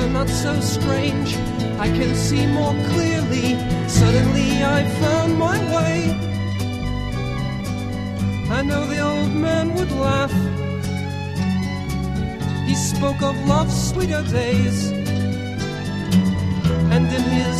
are not so strange. I can see more clearly. Suddenly I found my way. I know the old man would laugh. He spoke of love's sweeter days, and in his